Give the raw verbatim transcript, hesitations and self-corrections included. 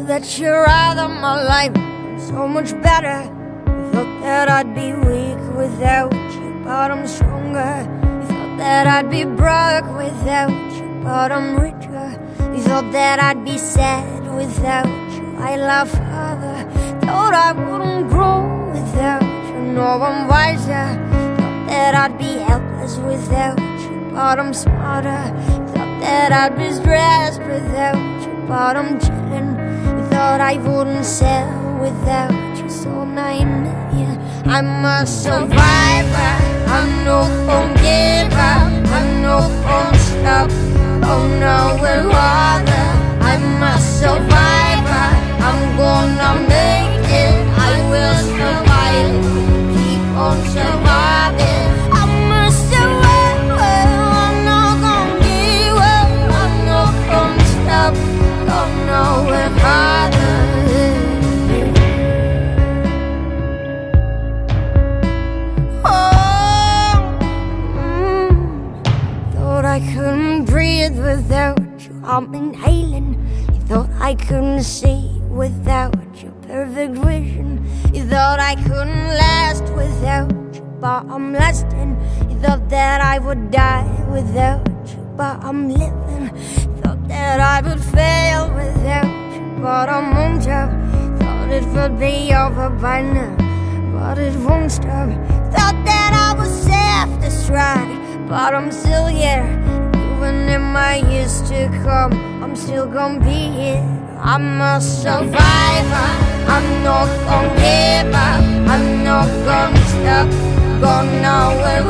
that you're out of my life, so much better. You thought that I'd be weak without you, but I'm stronger. You thought that I'd be broke without you, but I'm richer. You thought that I'd be sad without you, I laugh further. Thought I wouldn't grow without you, no, I'm wiser. Thought that I'd be helpless without you, but I'm smarter. Thought that I'd be stressed without you, but I'm chillin'. You thought I wouldn't sell without you, so now you know I'm a survivor. I'm no gon' give up, I'm no gon' stop. Oh no, we're other. I'm a survivor, I'm gonna make it. I will survive, keep on surviving. I'm a survivor, I'm not gonna give up, I'm not gonna stop. Oh no, we're harder. I couldn't breathe without you, I'm inhaling. You thought I couldn't see without your perfect vision. You thought I couldn't last without you, but I'm lasting. You thought that I would die without you, but I'm living. Thought that I would fail without you, but I'm on top. Thought it would be over by now, but it won't stop. Thought that I was self-destruct, but I'm still here. Even in my years to come, I'm still gonna be here. I'm a survivor, I'm not gonna give up, I'm not gonna stop. Gonna know where